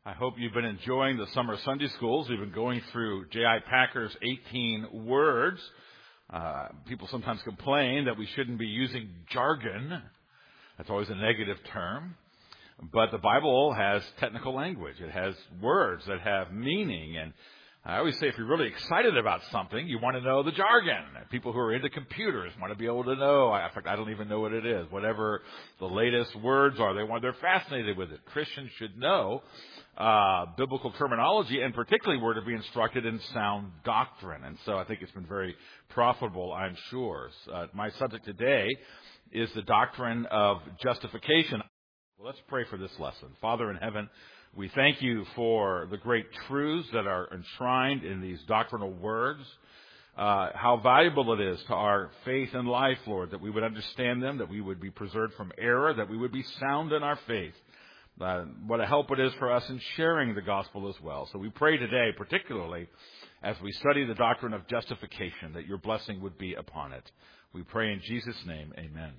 I hope you've been enjoying the summer Sunday schools. We've been going through J.I. Packer's 18 words. People sometimes complain that we shouldn't be using jargon. That's always a negative term. But the Bible has technical language. It has words that have meaning. And I always say if you're really excited about something, you want to know the jargon. People who are into computers want to be able to know. In fact, I don't even know what it is. Whatever the latest words are, they're fascinated with it. Christians should know biblical terminology, and particularly we're to be instructed in sound doctrine. And so I think it's been very profitable, I'm sure. My subject today is the doctrine of justification. Well, let's pray for this lesson. Father in heaven, we thank you for the great truths that are enshrined in these doctrinal words. How valuable it is to our faith and life, Lord, that we would understand them, that we would be preserved from error, that we would be sound in our faith. What a help it is for us in sharing the gospel as well. So we pray today, particularly as we study the doctrine of justification, that your blessing would be upon it. We pray in Jesus' name, amen.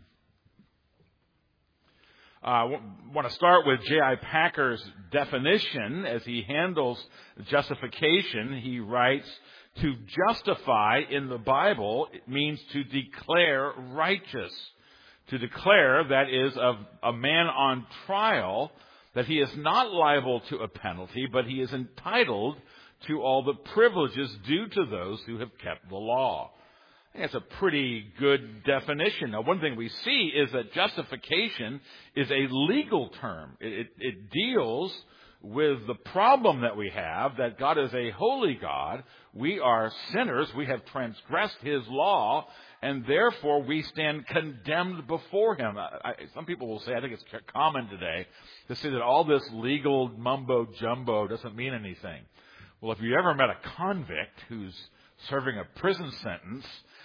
I want to start with J.I. Packer's definition as he handles justification. He writes, to justify in the Bible, it means to declare righteous. To declare, that is, of a man on trial, that he is not liable to a penalty, but he is entitled to all the privileges due to those who have kept the law. I think that's a pretty good definition. Now, one thing we see is that justification is a legal term. It deals with the problem that we have, that God is a holy God. We are sinners. We have transgressed His law, and therefore we stand condemned before Him. Some people will say, I think it's common today, to say that all this legal mumbo-jumbo doesn't mean anything. Well, if you ever met a convict who's serving a prison sentence,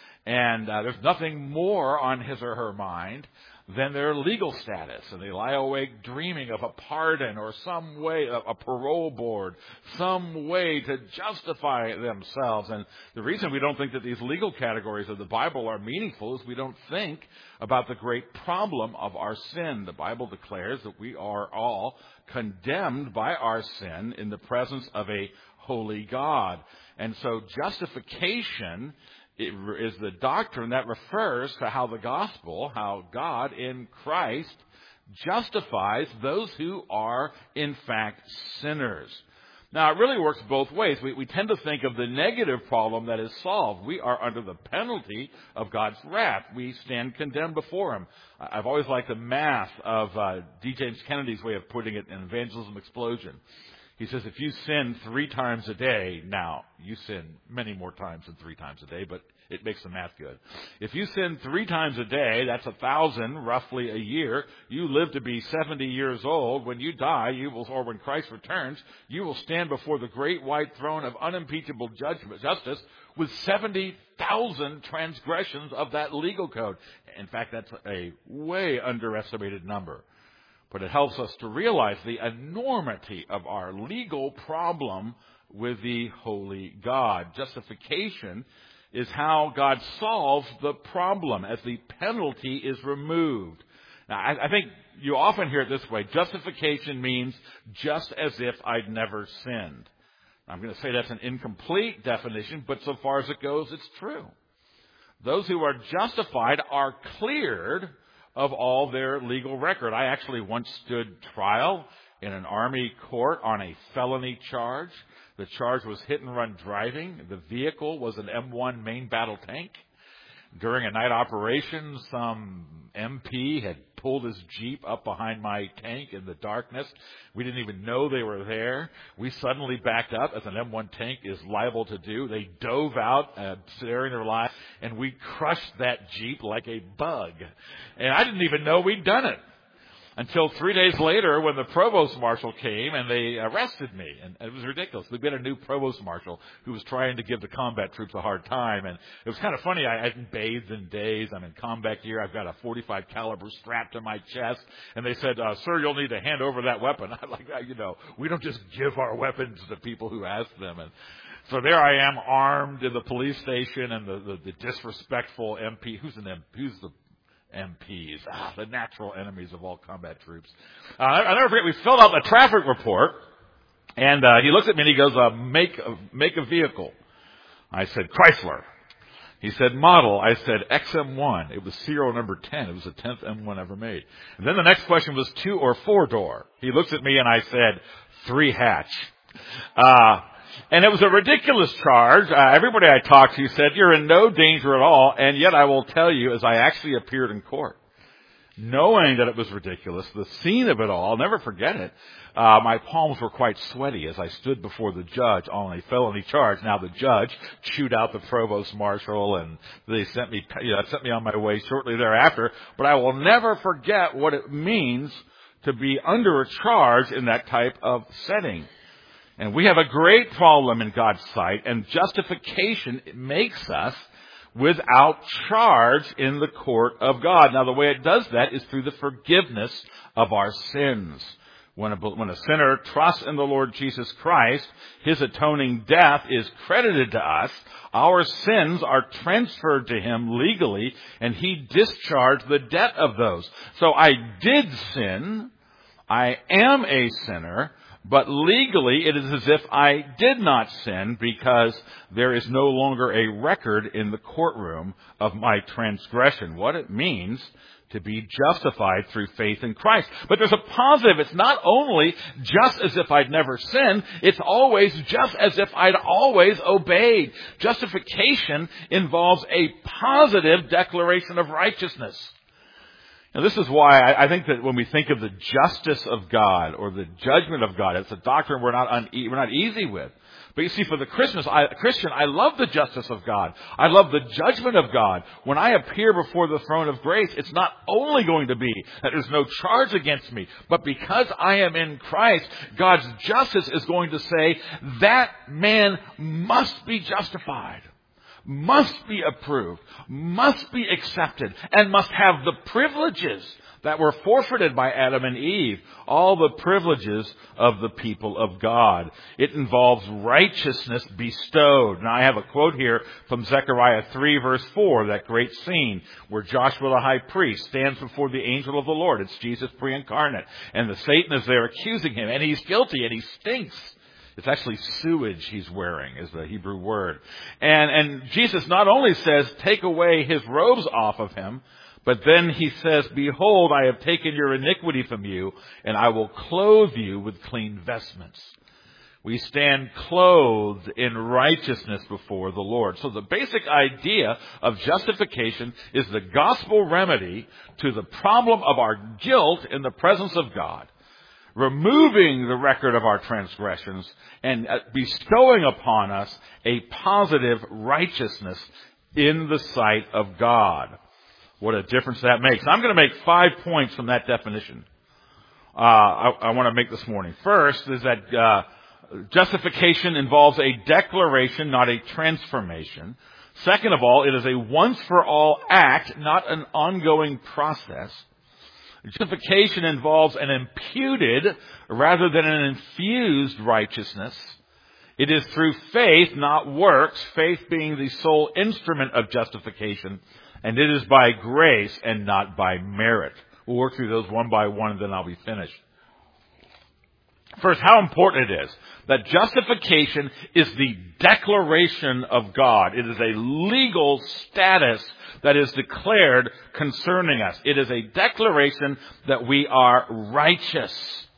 and there's nothing more on his or her mind than their legal status, and they lie awake dreaming of a pardon or some way, a parole board, some way to justify themselves. And the reason we don't think that these legal categories of the Bible are meaningful is we don't think about the great problem of our sin. The Bible declares that we are all condemned by our sin in the presence of a holy God. And so justification is the doctrine that refers to how the gospel, how God in Christ justifies those who are in fact sinners. Now, it really works both ways. We tend to think of the negative problem that is solved. We are under the penalty of God's wrath. We stand condemned before Him. I've always liked the math of D. James Kennedy's way of putting it in Evangelism Explosion. He says, if you sin 3 times a day, now, you sin many more times than 3 times a day, but it makes the math good. If you sin 3 times a day, that's 1,000 roughly a year. You live to be 70 years old. When you die, or when Christ returns, you will stand before the great white throne of unimpeachable justice with 70,000 transgressions of that legal code. In fact, that's a way underestimated number. But it helps us to realize the enormity of our legal problem with the holy God. Justification is how God solves the problem as the penalty is removed. Now, I think you often hear it this way. Justification means just as if I'd never sinned. I'm going to say that's an incomplete definition, but so far as it goes, it's true. Those who are justified are cleared of all their legal record. I actually once stood trial in an Army court on a felony charge. The charge was hit-and-run driving. The vehicle was an M1 main battle tank. During a night operation, some MP had pulled his Jeep up behind my tank in the darkness. We didn't even know they were there. We suddenly backed up, as an M1 tank is liable to do. They dove out, sparing their lives, and we crushed that Jeep like a bug. And I didn't even know we'd done it until 3 days later when the provost marshal came and they arrested me. And it was ridiculous. We've got a new provost marshal who was trying to give the combat troops a hard time. And it was kind of funny. I hadn't bathed in days. I'm in combat gear. I've got a .45 caliber strapped to my chest. And they said, sir, you'll need to hand over that weapon. I'm like, we don't just give our weapons to people who ask them. And so there I am, armed in the police station, and the disrespectful MP. Who's the MPs, the natural enemies of all combat troops. I'll never forget, we filled out a traffic report, And he looks at me and he goes, make a vehicle. I said, Chrysler. He said, model. I said, XM1. It was serial number 10. It was the 10th M1 ever made. And then the next question was 2 or 4 door. He looks at me and I said, 3 hatch. And it was a ridiculous charge. Everybody I talked to said, you're in no danger at all. And yet I will tell you, as I actually appeared in court, knowing that it was ridiculous, the scene of it all, I'll never forget it. My palms were quite sweaty as I stood before the judge on a felony charge. Now the judge chewed out the provost marshal, and they sent me on my way shortly thereafter. But I will never forget what it means to be under a charge in that type of setting. And we have a great problem in God's sight, and justification makes us without charge in the court of God. Now, the way it does that is through the forgiveness of our sins. When a sinner trusts in the Lord Jesus Christ, his atoning death is credited to us. Our sins are transferred to him legally, and he discharged the debt of those. So I did sin. I am a sinner. But legally, it is as if I did not sin, because there is no longer a record in the courtroom of my transgression. What it means to be justified through faith in Christ. But there's a positive. It's not only just as if I'd never sinned. It's always just as if I'd always obeyed. Justification involves a positive declaration of righteousness. Now, this is why I think that when we think of the justice of God or the judgment of God, it's a doctrine we're not easy with. But you see, for the Christian, I love the justice of God. I love the judgment of God. When I appear before the throne of grace, it's not only going to be that there's no charge against me, but because I am in Christ, God's justice is going to say that man must be justified, must be approved, must be accepted, and must have the privileges that were forfeited by Adam and Eve, all the privileges of the people of God. It involves righteousness bestowed. Now, I have a quote here from Zechariah 3, verse 4, that great scene where Joshua the high priest stands before the angel of the Lord. It's Jesus pre-incarnate. And the Satan is there accusing him, and he's guilty, and he stinks. It's actually sewage he's wearing, is the Hebrew word. And Jesus not only says, take away his robes off of him, but then he says, behold, I have taken your iniquity from you, and I will clothe you with clean vestments. We stand clothed in righteousness before the Lord. So the basic idea of justification is the gospel remedy to the problem of our guilt in the presence of God, removing the record of our transgressions and bestowing upon us a positive righteousness in the sight of God. What a difference that makes. I'm going to make 5 points from that definition I want to make this morning. First is that justification involves a declaration, not a transformation. Second of all, it is a once-for-all act, not an ongoing process. Justification involves an imputed rather than an infused righteousness. It is through faith, not works, faith being the sole instrument of justification, and it is by grace and not by merit. We'll work through those one by one, and then I'll be finished. First, how important it is that justification is the declaration of God. It is a legal status that is declared concerning us. It is a declaration that we are righteous.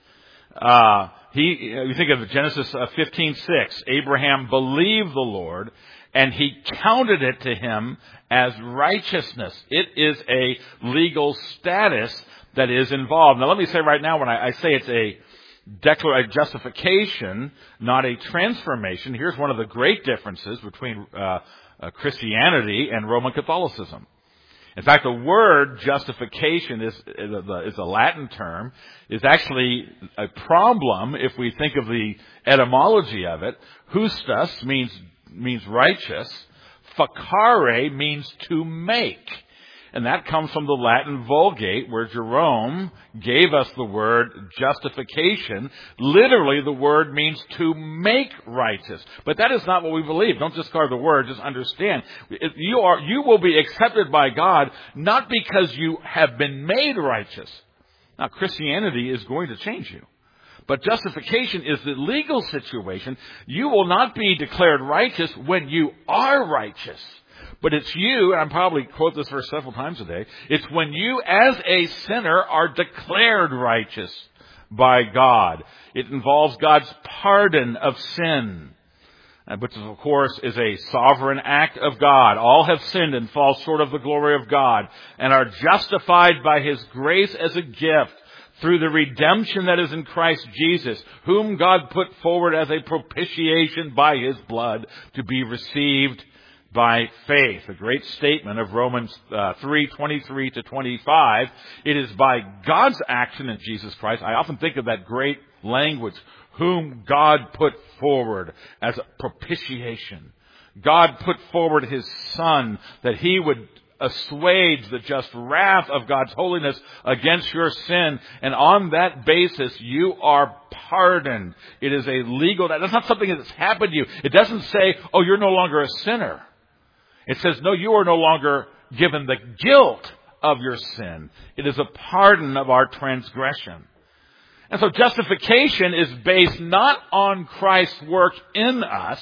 You think of Genesis 15:6. Abraham believed the Lord, and he counted it to him as righteousness. It is a legal status that is involved. Now, let me say right now, when I say it's a justification, not a transformation, here's one of the great differences between Christianity and Roman Catholicism. In fact, the word justification is a Latin term, is actually a problem if we think of the etymology of it. Justus means righteous. Facere means to make. And that comes from the Latin Vulgate, where Jerome gave us the word justification. Literally, the word means to make righteous. But that is not what we believe. Don't discard the word. Just understand. You will be accepted by God not because you have been made righteous. Now, Christianity is going to change you. But justification is the legal situation. You will not be declared righteous when you are righteous. But it's you, and I probably quote this verse several times a day, it's when you as a sinner are declared righteous by God. It involves God's pardon of sin, which of course is a sovereign act of God. All have sinned and fall short of the glory of God and are justified by His grace as a gift through the redemption that is in Christ Jesus, whom God put forward as a propitiation by His blood to be received by faith. A great statement of Romans 3:23 to 25. It is by God's action in Jesus Christ. I often think of that great language, whom God put forward as a propitiation. God put forward His Son that He would assuage the just wrath of God's holiness against your sin. And on that basis, you are pardoned. It is a legal, that's not something that's happened to you. It doesn't say, oh, you're no longer a sinner. It says, no, you are no longer given the guilt of your sin. It is a pardon of our transgression. And so justification is based not on Christ's work in us,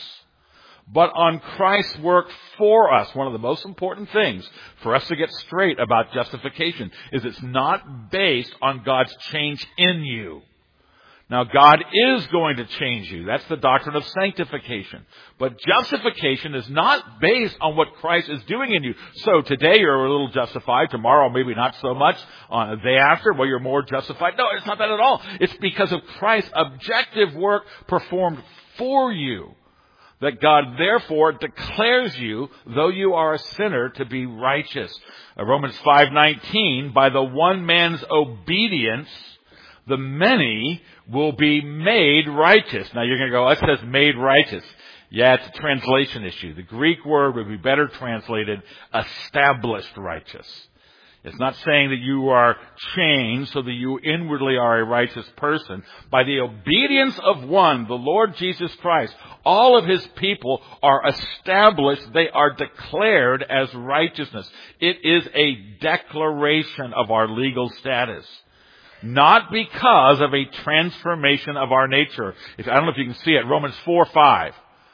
but on Christ's work for us. One of the most important things for us to get straight about justification is it's not based on God's change in you. Now, God is going to change you. That's the doctrine of sanctification. But justification is not based on what Christ is doing in you. So today you're a little justified. Tomorrow maybe not so much. On the day after, well, you're more justified. No, it's not that at all. It's because of Christ's objective work performed for you that God therefore declares you, though you are a sinner, to be righteous. Romans 5:19, by the one man's obedience, the many will be made righteous. Now you're going to go, it says made righteous. Yeah, it's a translation issue. The Greek word would be better translated established righteous. It's not saying that you are changed so that you inwardly are a righteous person. By the obedience of one, the Lord Jesus Christ, all of His people are established. They are declared as righteousness. It is a declaration of our legal status. Not because of a transformation of our nature. I don't know if you can see it. Romans 4:5.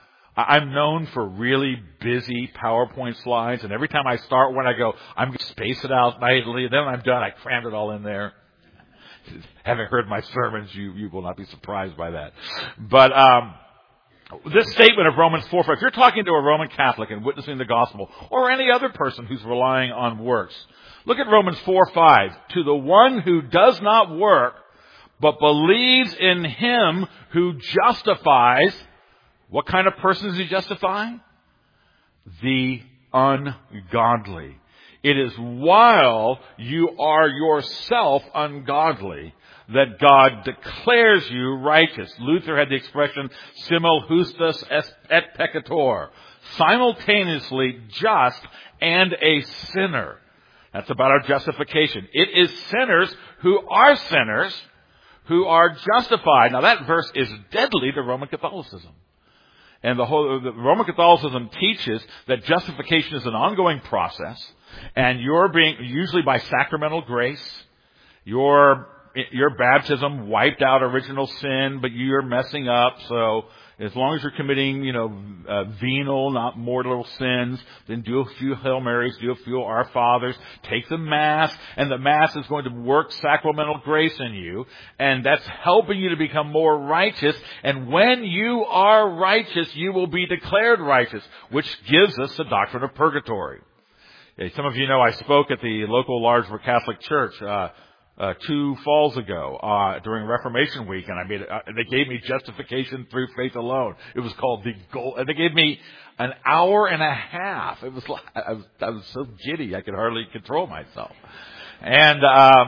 I'm known for really busy PowerPoint slides, and every time I start one, I go, I'm going to space it out nicely, and then when I'm done, I crammed it all in there. Having heard my sermons, you will not be surprised by that. But this statement of Romans 4:5, if you're talking to a Roman Catholic and witnessing the gospel, or any other person who's relying on works, look at Romans 4:5. To the one who does not work, but believes in Him who justifies. What kind of person is He justifying? The ungodly. It is while you are yourself ungodly that God declares you righteous. Luther had the expression, simul justus et peccator. Simultaneously just and a sinner. That's about our justification. It is sinners who are justified. Now that verse is deadly to Roman Catholicism. And the Roman Catholicism teaches that justification is an ongoing process, and you're being, usually by sacramental grace, your baptism wiped out original sin, but you're messing up, so as long as you're committing, venal, not mortal sins, then do a few Hail Marys, do a few Our Fathers, take the Mass, and the Mass is going to work sacramental grace in you, and that's helping you to become more righteous, and when you are righteous, you will be declared righteous, which gives us the doctrine of purgatory. Some of you know I spoke at the local Largesburg Catholic Church 2 falls ago during Reformation Week, and they gave me justification through faith alone. It was called the gold, and they gave me an hour and a half. It was like, I was so giddy I could hardly control myself, and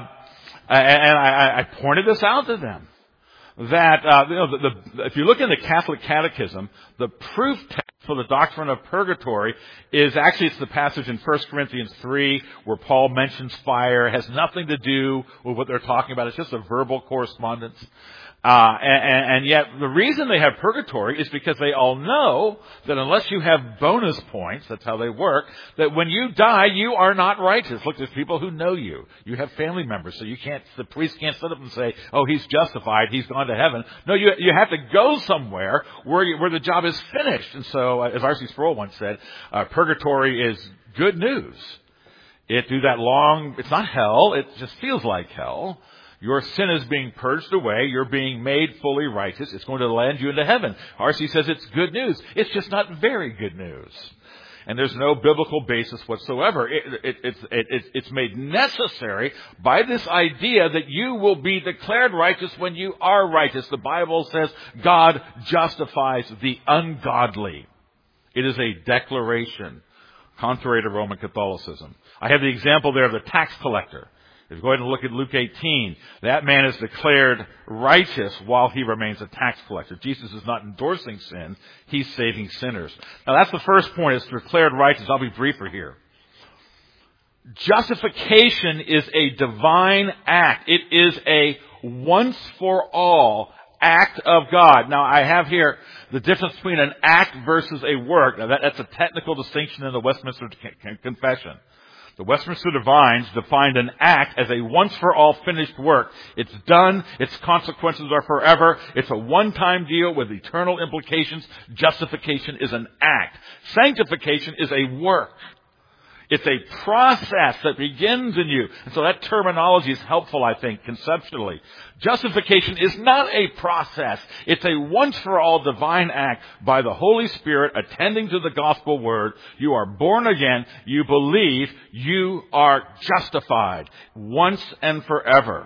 I pointed this out to them that if you look in the Catholic Catechism, the proof text for the doctrine of purgatory is actually, it's the passage in 1 Corinthians 3 where Paul mentions fire. It has nothing to do with what they're talking about. It's just a verbal correspondence. And yet the reason they have purgatory is because they all know that unless you have bonus points, that's how they work, that when you die, you are not righteous. Look, there's people who know you. You have family members, so the priest can't sit up and say, oh, he's justified, he's gone to heaven. No, you have to go somewhere where the job is finished. And so, as R.C. Sproul once said, purgatory is good news. It's not hell, it just feels like hell. Your sin is being purged away. You're being made fully righteous. It's going to land you into heaven. R.C. says it's good news. It's just not very good news. And there's no biblical basis whatsoever. It's made necessary by this idea that you will be declared righteous when you are righteous. The Bible says God justifies the ungodly. It is a declaration, contrary to Roman Catholicism. I have the example there of the tax collector. If you go ahead and look at Luke 18, that man is declared righteous while he remains a tax collector. Jesus is not endorsing sin. He's saving sinners. Now that's the first point, is declared righteous. I'll be briefer here. Justification is a divine act. It is a once for all act of God. Now I have here the difference between an act versus a work. Now that's a technical distinction in the Westminster Confession. The Westminster Divines defined an act as a once-for-all finished work. It's done. Its consequences are forever. It's a one-time deal with eternal implications. Justification is an act. Sanctification is a work. It's a process that begins in you. And so that terminology is helpful, I think, conceptually. Justification is not a process. It's a once-for-all divine act by the Holy Spirit attending to the gospel word. You are born again. You believe. You are justified once and forever.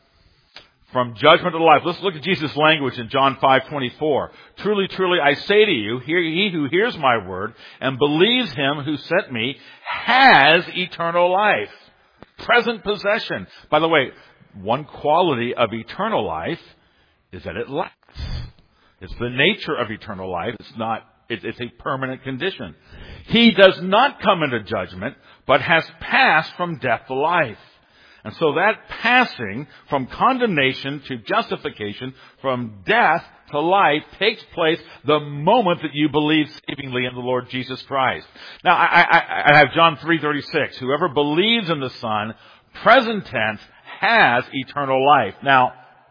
From judgment to life. Let's look at Jesus' language in John 5:24. Truly, truly, I say to you, he who hears my word and believes him who sent me has eternal life. Present possession. By the way, one quality of eternal life is that it lasts. It's the nature of eternal life. It's a permanent condition. He does not come into judgment, but has passed from death to life. And so that passing from condemnation to justification, from death to life, takes place the moment that you believe savingly in the Lord Jesus Christ. Now, I have John 3:36. Whoever believes in the Son, present tense, has eternal life. Now,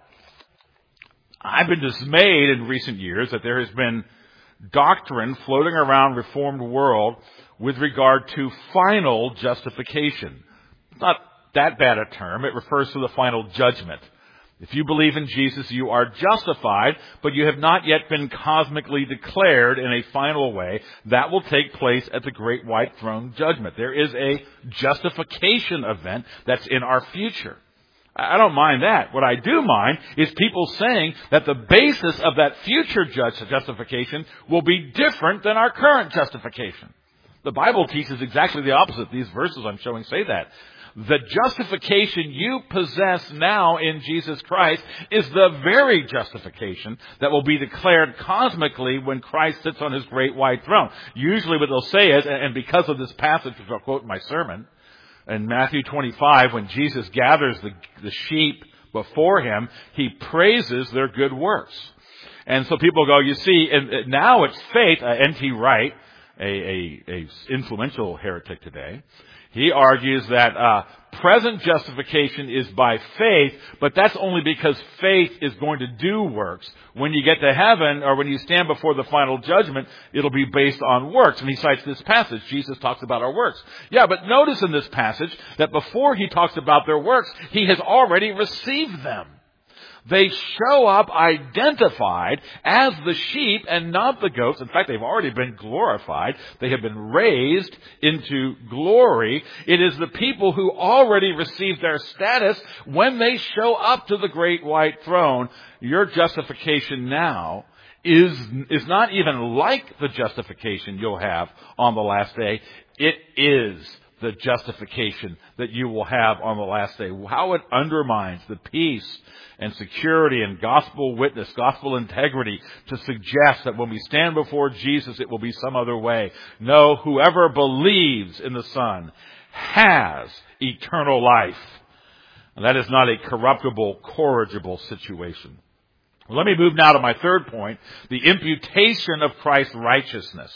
I've been dismayed in recent years that there has been doctrine floating around Reformed world with regard to final justification. It's not that bad a term. It refers to the final judgment. If you believe in Jesus, you are justified, but you have not yet been cosmically declared in a final way. That will take place at the great white throne judgment. There is a justification event that's in our future. I don't mind that. What I do mind is people saying that the basis of that future justification will be different than our current justification. The Bible teaches exactly the opposite. These verses I'm showing say that. The justification you possess now in Jesus Christ is the very justification that will be declared cosmically when Christ sits on his great white throne. Usually what they'll say is, and because of this passage, which I'll quote in my sermon, in Matthew 25, when Jesus gathers the sheep before him, he praises their good works. And so people go, you see, and now it's faith. N.T. Wright, a influential heretic today, he argues that present justification is by faith, but that's only because faith is going to do works. When you get to heaven, or when you stand before the final judgment, it'll be based on works. And he cites this passage. Jesus talks about our works. Yeah, but notice in this passage that before he talks about their works, he has already received them. They show up identified as the sheep and not the goats. In fact, they've already been glorified. They have been raised into glory. It is the people who already received their status when they show up to the great white throne. Your justification now is not even like the justification you'll have on the last day. It is the justification that you will have on the last day. How it undermines the peace and security and gospel witness, gospel integrity, to suggest that when we stand before Jesus, it will be some other way. No, whoever believes in the Son has eternal life. And that is not a corruptible, corrigible situation. Let me move now to my third point, the imputation of Christ's righteousness.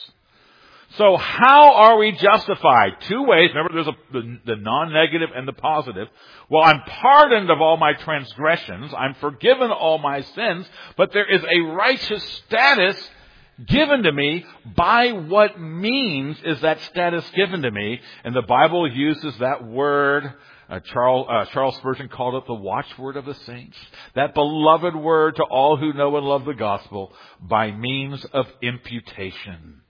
So how are we justified? Two ways. Remember, there's the non-negative and the positive. Well, I'm pardoned of all my transgressions. I'm forgiven all my sins. But there is a righteous status given to me. By what means is that status given to me? And the Bible uses that word. Charles Spurgeon called it the watchword of the saints. That beloved word to all who know and love the gospel, by means of imputation.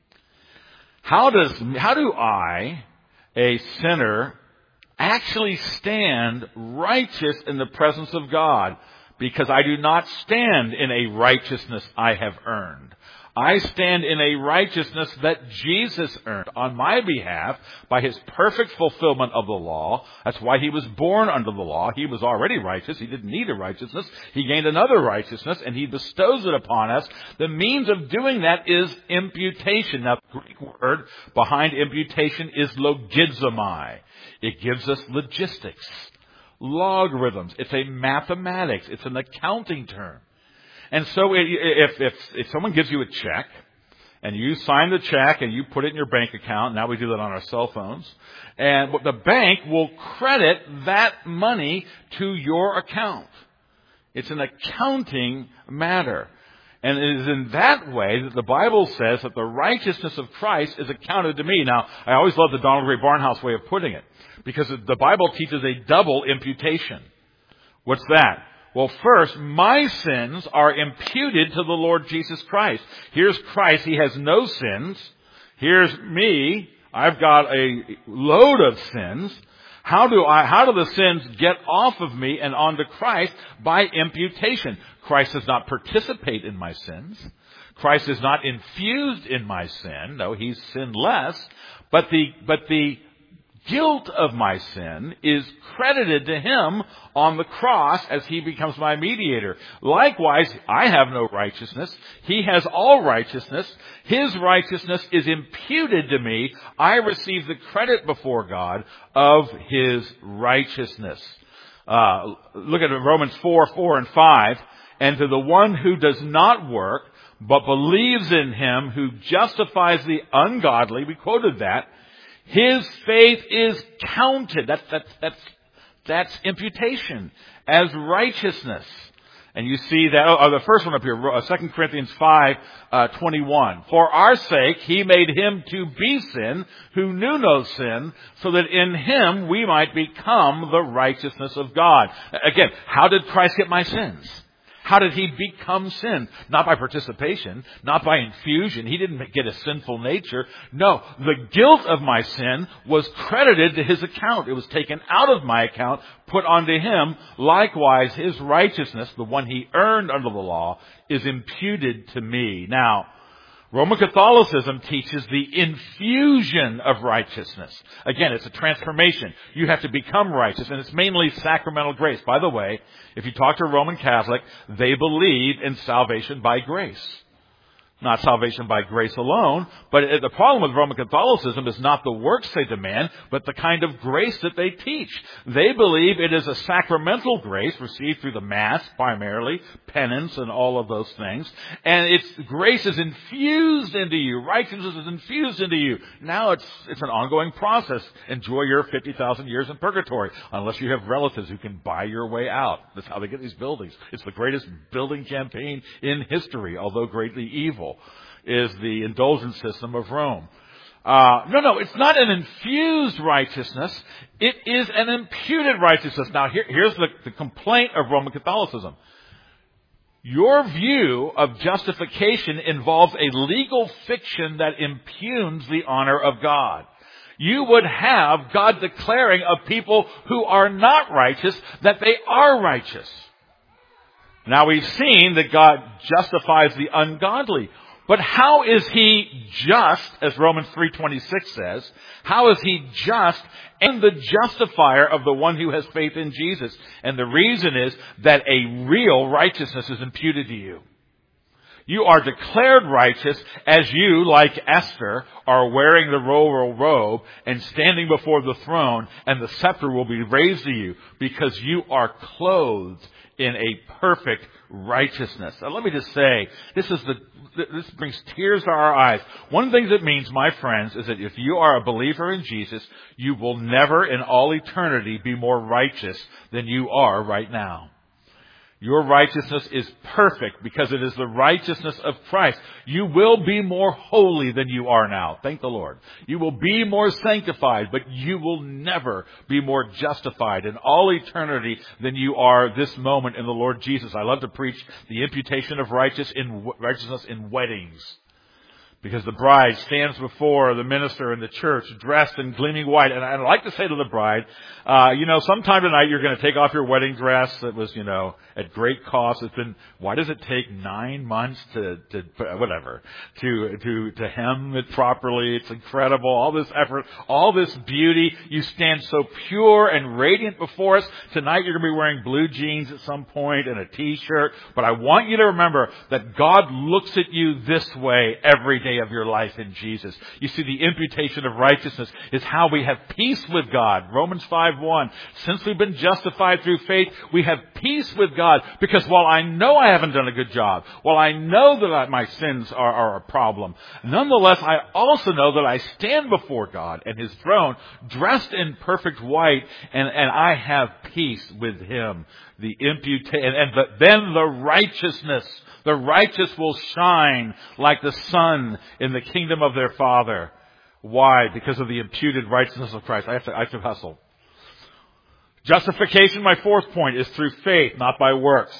How do I, a sinner, actually stand righteous in the presence of God? Because I do not stand in a righteousness I have earned. I stand in a righteousness that Jesus earned on my behalf by his perfect fulfillment of the law. That's why he was born under the law. He was already righteous. He didn't need a righteousness. He gained another righteousness, and he bestows it upon us. The means of doing that is imputation. Now, the Greek word behind imputation is logizomai. It gives us logistics, logarithms. It's a mathematics. It's an accounting term. And so if someone gives you a check and you sign the check and you put it in your bank account, now we do that on our cell phones, and the bank will credit that money to your account. It's an accounting matter. And it is in that way that the Bible says that the righteousness of Christ is accounted to me. Now, I always love the Donald Ray Barnhouse way of putting it, because the Bible teaches a double imputation. What's that? Well, first, my sins are imputed to the Lord Jesus Christ. Here's Christ. He has no sins. Here's me. I've got a load of sins. How do the sins get off of me and onto Christ? By imputation. Christ does not participate in my sins. Christ is not infused in my sin. No, he's sinless. But the guilt of my sin is credited to him on the cross as he becomes my mediator. Likewise, I have no righteousness. He has all righteousness. His righteousness is imputed to me. I receive the credit before God of his righteousness. Look at Romans 4 and 5. And to the one who does not work, but believes in him who justifies the ungodly, we quoted that, his faith is counted. That's imputation as righteousness. And you see that, the first one up here, 2 Corinthians 5:21. For our sake, he made him to be sin who knew no sin, so that in him we might become the righteousness of God. Again, how did Christ get my sins? How did he become sin? Not by participation, not by infusion. He didn't get a sinful nature. No, the guilt of my sin was credited to his account. It was taken out of my account, put onto him. Likewise, his righteousness, the one he earned under the law, is imputed to me. Now, Roman Catholicism teaches the infusion of righteousness. Again, it's a transformation. You have to become righteous, and it's mainly sacramental grace. By the way, if you talk to a Roman Catholic, they believe in salvation by grace. Not salvation by grace alone, but the problem with Roman Catholicism is not the works they demand, but the kind of grace that they teach. They believe it is a sacramental grace received through the Mass, primarily, penance and all of those things. And grace is infused into you. Righteousness is infused into you. Now it's an ongoing process. Enjoy your 50,000 years in purgatory, unless you have relatives who can buy your way out. That's how they get these buildings. It's the greatest building campaign in history, although greatly evil, is the indulgence system of Rome. No, it's not an infused righteousness. It is an imputed righteousness. Now, here's the complaint of Roman Catholicism. Your view of justification involves a legal fiction that impugns the honor of God. You would have God declaring of people who are not righteous that they are righteous. Now, we've seen that God justifies the ungodly. But how is he just, as Romans 3:26 says, how is he just and the justifier of the one who has faith in Jesus? And the reason is that a real righteousness is imputed to you. You are declared righteous as you, like Esther, are wearing the royal robe and standing before the throne, and the scepter will be raised to you because you are clothed in a perfect righteousness. Now, let me just say, this brings tears to our eyes. One of the things it means, my friends, is that if you are a believer in Jesus, you will never in all eternity be more righteous than you are right now. Your righteousness is perfect because it is the righteousness of Christ. You will be more holy than you are now. Thank the Lord. You will be more sanctified, but you will never be more justified in all eternity than you are this moment in the Lord Jesus. I love to preach the imputation of righteousness in weddings. Because the bride stands before the minister in the church dressed in gleaming white. And I'd like to say to the bride, sometime tonight you're going to take off your wedding dress that was, at great cost. Why does it take 9 months to hem it properly? It's incredible. All this effort, all this beauty. You stand so pure and radiant before us. Tonight you're going to be wearing blue jeans at some point and a t-shirt. But I want you to remember that God looks at you this way every day of your life in Jesus. You see, the imputation of righteousness is how we have peace with God. Romans 5:1. Since we've been justified through faith, we have peace with God. Because while I know I haven't done a good job, while I know that my sins are a problem, nonetheless, I also know that I stand before God and His throne dressed in perfect white, and I have peace with Him. The then the righteousness. The righteous will shine like the sun in the kingdom of their Father. Why? Because of the imputed righteousness of Christ. I have to hustle. Justification, my fourth point, is through faith, not by works.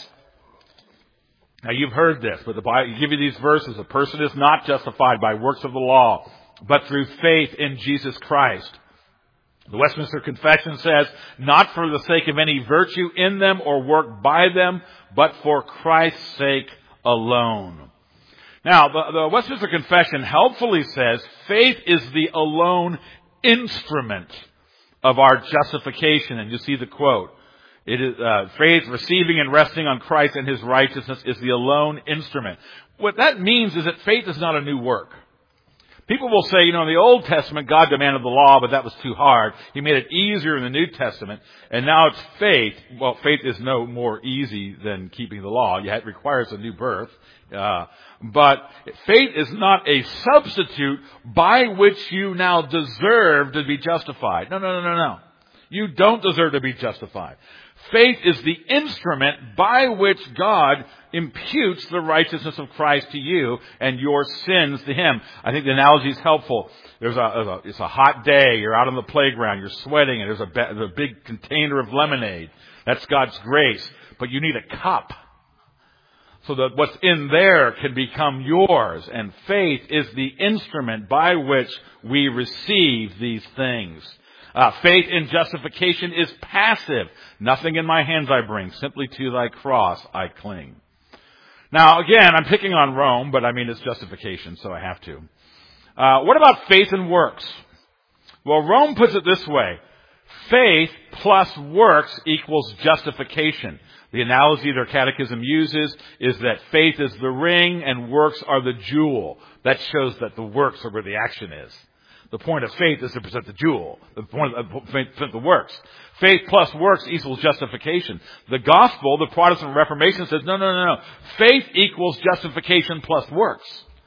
Now you've heard this, but the Bible give you these verses. A person is not justified by works of the law, but through faith in Jesus Christ. The Westminster Confession says, not for the sake of any virtue in them or work by them, but for Christ's sake alone. Now, the Westminster Confession helpfully says faith is the alone instrument of our justification. And you see the quote. It is faith, receiving and resting on Christ and His righteousness, is the alone instrument. What that means is that faith is not a new work. People will say, in the Old Testament, God demanded the law, but that was too hard. He made it easier in the New Testament, and now it's faith. Well, faith is no more easy than keeping the law. It requires a new birth. But faith is not a substitute by which you now deserve to be justified. No. You don't deserve to be justified. Faith is the instrument by which God imputes the righteousness of Christ to you and your sins to Him. I think the analogy is helpful. It's a hot day. You're out on the playground. You're sweating, and there's a big container of lemonade. That's God's grace. But you need a cup so that what's in there can become yours. And faith is the instrument by which we receive these things. Faith in justification is passive. Nothing in my hands I bring. Simply to thy cross I cling. Now, again, I'm picking on Rome, but it's justification, so I have to. What about faith and works? Well, Rome puts it this way. Faith plus works equals justification. The analogy their catechism uses is that faith is the ring and works are the jewel. That shows that the works are where the action is. The point of faith is to present the jewel. The point of faith is to present the works. Faith plus works equals justification. The gospel, the Protestant Reformation says, no. Faith equals justification plus works.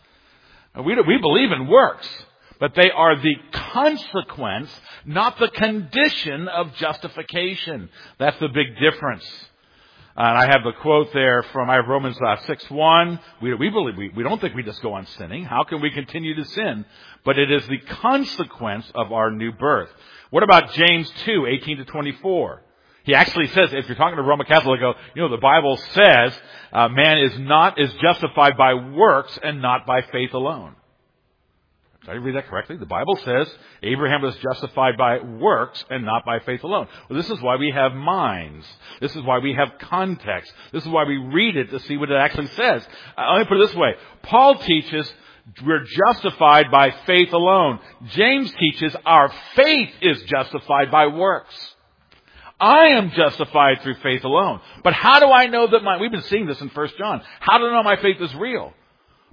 We believe in works, but they are the consequence, not the condition of justification. That's the big difference. And I have the quote there from Romans 6:1. We don't think we just go on sinning. How can we continue to sin? But it is the consequence of our new birth. What about James 2:18-24? He actually says, if you're talking to a Roman Catholic, the Bible says man is justified by works and not by faith alone. Did I read that correctly? The Bible says Abraham was justified by works and not by faith alone. Well, this is why we have minds. This is why we have context. This is why we read it to see what it actually says. Let me put it this way. Paul teaches we're justified by faith alone. James teaches our faith is justified by works. I am justified through faith alone. But how do I know that we've been seeing this in 1 John. How do I know my faith is real?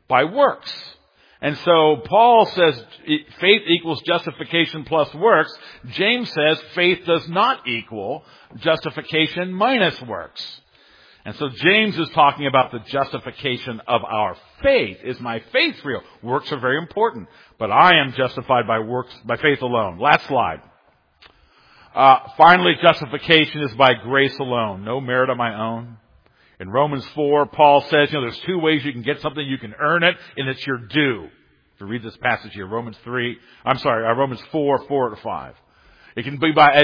by works. And so Paul says faith equals justification plus works. James says faith does not equal justification minus works. And so James is talking about the justification of our faith. Is my faith real? Works are very important. But I am justified by works, by faith alone. Last slide. Finally, justification is by grace alone. No merit of my own. In Romans 4, Paul says, there's two ways you can get something. You can earn it, and it's your due. To read this passage here, Romans 4, 4 to 5. It can be by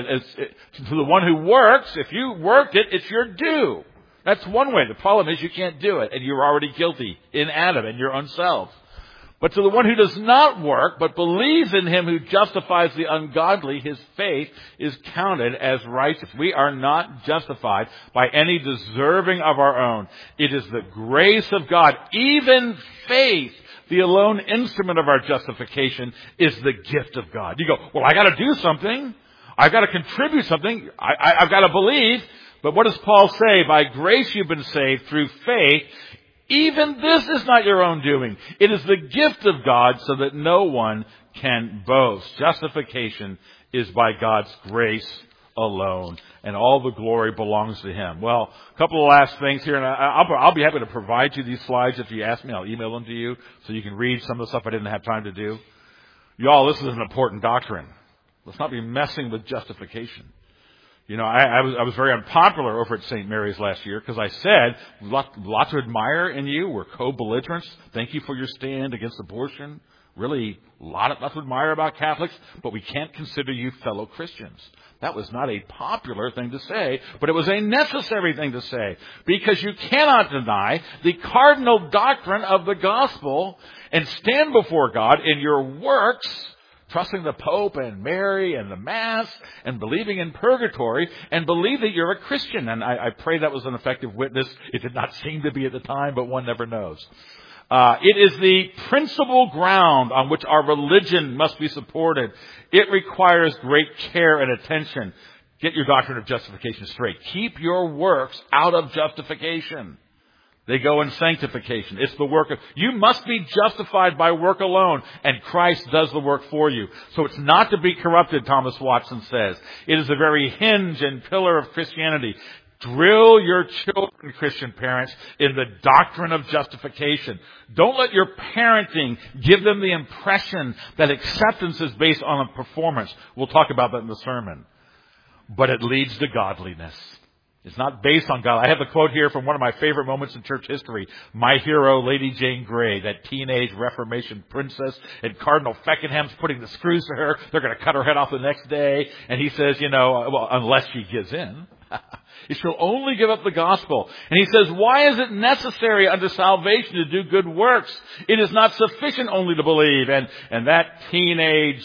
to the one who works. If you worked it, it's your due. That's one way. The problem is you can't do it, and you're already guilty in Adam and your own self. But to the one who does not work, but believes in him who justifies the ungodly, his faith is counted as righteous. We are not justified by any deserving of our own. It is the grace of God. Even faith, the alone instrument of our justification, is the gift of God. You go, well, I got to do something. I've got to contribute something. I've got to believe. But what does Paul say? By grace you've been saved through faith. Even this is not your own doing. It is the gift of God so that no one can boast. Justification is by God's grace alone, and all the glory belongs to Him. Well, a couple of last things here, and I'll be happy to provide you these slides if you ask me. I'll email them to you so you can read some of the stuff I didn't have time to do. Y'all, this is an important doctrine. Let's not be messing with justification. I was very unpopular over at St. Mary's last year because I said, lot to admire in you. We're co-belligerents. Thank you for your stand against abortion. Really, lot to admire about Catholics, but we can't consider you fellow Christians. That was not a popular thing to say, but it was a necessary thing to say, because you cannot deny the cardinal doctrine of the gospel and stand before God in your works, trusting the Pope and Mary and the Mass and believing in purgatory, and believe that you're a Christian. And I pray that was an effective witness. It did not seem to be at the time, but one never knows. It is the principal ground on which our religion must be supported. It requires great care and attention. Get your doctrine of justification straight. Keep your works out of justification. They go in sanctification. It's the work of... You must be justified by work alone, and Christ does the work for you. So it's not to be corrupted, Thomas Watson says. It is the very hinge and pillar of Christianity. Drill your children, Christian parents, in the doctrine of justification. Don't let your parenting give them the impression that acceptance is based on a performance. We'll talk about that in the sermon. But it leads to godliness. It's not based on God. I have a quote here from one of my favorite moments in church history. My hero, Lady Jane Grey, that teenage Reformation princess, and Cardinal Feckenham's putting the screws to her. They're going to cut her head off the next day. And he says, well, unless she gives in. She'll only give up the gospel. And he says, why is it necessary unto salvation to do good works? It is not sufficient only to believe. And that teenage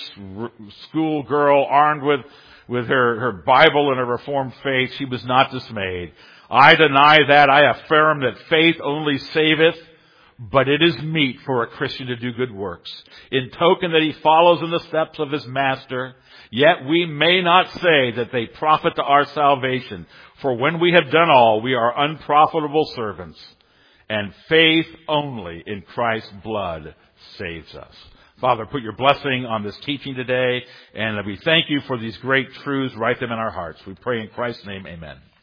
school girl armed with her Bible and her Reformed faith, she was not dismayed. I deny that. I affirm that faith only saveth, but it is meet for a Christian to do good works, in token that he follows in the steps of his master. Yet we may not say that they profit to our salvation, for when we have done all, we are unprofitable servants, and faith only in Christ's blood saves us. Father, put your blessing on this teaching today, and we thank you for these great truths. Write them in our hearts. We pray in Christ's name, amen.